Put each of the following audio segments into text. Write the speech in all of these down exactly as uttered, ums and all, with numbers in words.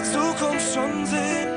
Zukunft schon sehen.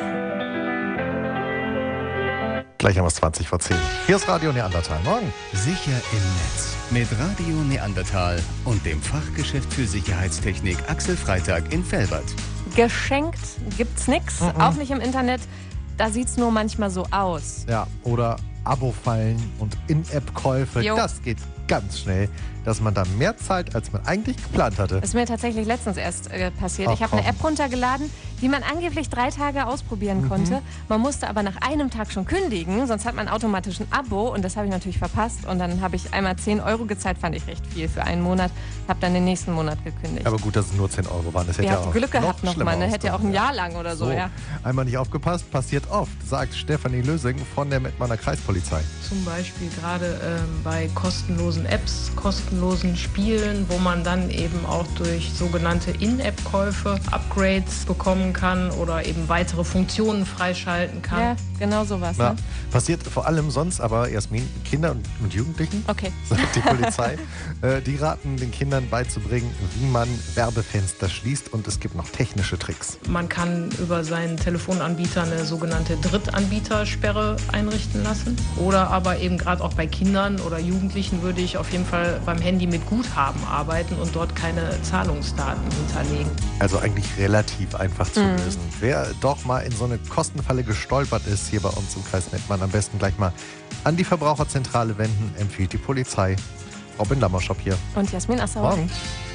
Gleich haben wir es zwanzig vor zehn. Hier ist Radio Neandertal. Morgen. Sicher im Netz mit Radio Neandertal und dem Fachgeschäft für Sicherheitstechnik Axel Freitag in Velbert. Geschenkt gibt's nix, Mhm. auch nicht im Internet. Da sieht's nur manchmal so aus. Ja, oder Abo-Fallen und In-App-Käufe. Jo. Das geht ganz schnell, dass man da mehr zahlt, als man eigentlich geplant hatte. Das ist mir tatsächlich letztens erst äh, passiert. Ach, ich habe eine komm. App runtergeladen, die man angeblich drei Tage ausprobieren Mhm. konnte. Man musste aber nach einem Tag schon kündigen, sonst hat man automatisch ein Abo und das habe ich natürlich verpasst. Und dann habe ich einmal zehn Euro gezahlt, fand ich recht viel für einen Monat. Habe dann den nächsten Monat gekündigt. Aber gut, dass es nur zehn Euro waren. Das hätte Ihr ja habt auch Glück gehabt noch nochmal, ne? schlimmer Hätte ja auch ein ausgehen. Jahr lang oder so, So, ja. einmal nicht aufgepasst, passiert oft, sagt Stefanie Lösing von der Mettmanner Kreispolizei. Zum Beispiel gerade ähm, bei kostenlosen Apps, kostenlosen Spielen, wo man dann eben auch durch sogenannte In-App-Käufe Upgrades bekommen kann oder eben weitere Funktionen freischalten kann. Ja, genau sowas. Ja, Ne? passiert vor allem sonst aber, Jasmin, Kinder und, und Jugendlichen, Okay. sagt die Polizei. äh, die raten den Kindern beizubringen, wie man Werbefenster schließt, und es gibt noch technische Tricks. Man kann über seinen Telefonanbieter eine sogenannte Drittanbietersperre einrichten lassen. Oder aber eben gerade auch bei Kindern oder Jugendlichen würde ich auf jeden Fall beim Handy mit Guthaben arbeiten und dort keine Zahlungsdaten hinterlegen. Also eigentlich relativ einfach zu lösen. Wer doch mal in so eine Kostenfalle gestolpert ist, hier bei uns im Kreis Mettmann, am besten gleich mal an die Verbraucherzentrale wenden, empfiehlt die Polizei. Robin Lammerschop hier. Und Jasmin Assauer. Morgen.